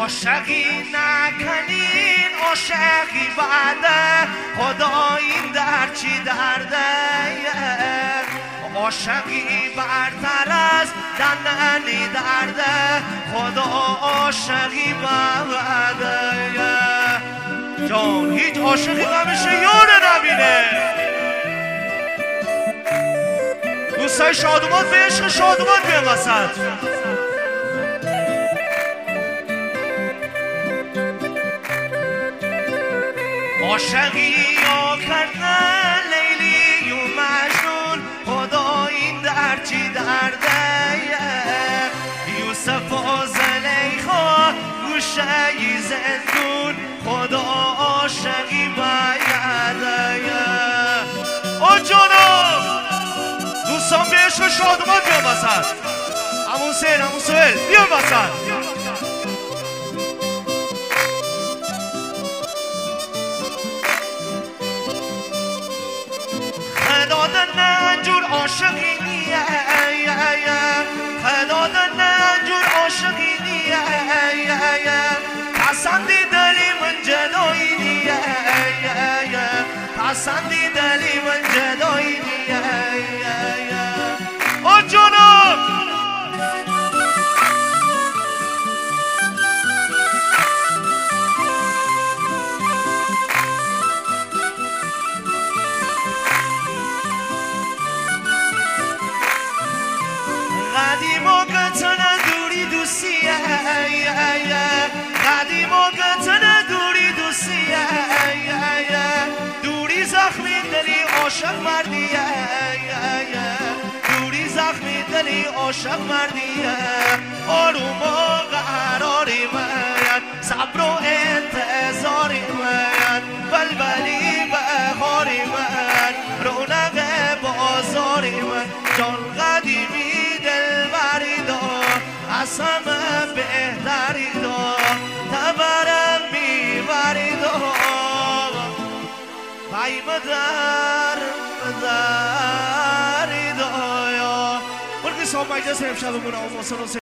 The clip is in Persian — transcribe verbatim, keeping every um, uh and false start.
عاشقی نکنین عاشقی بعده خدا این در چی درده عاشقی برتر از دندنی درده خدا عاشقی بعده جان هیچ عاشقی همیشه یار نبینه دوستای شادومان به عشق شادومان بیان وسط عاشقی یا کردن لیلی و مجنون خدا این در چی درده یوسف و زلیخا گوشه زندون خدا عاشقی باید آ جانم دوستان به عشق شادومان بیان وسط امون سین امون سویل بیان وسط خدا دن جور عاشقی نیه خدا دن جور عاشقی نیه پسندی دلی من جدایی نیه پسندی دلی من جدایی نیه آ جانم قدیم و قطن دوری دوستیه قدیم و قطن دوری دوستیه دوری زخمی دلی عاشق مردیه دوری زخمی دلی عاشق مردیه آروم و قراری من صبر و انتظاری من بلبلی بهاری من رونق بازاری من جان قدیمی از همه بهتری دا تبرم میبری دا قیم در دری دا یا مرگی صاحب مجلس امشب بونه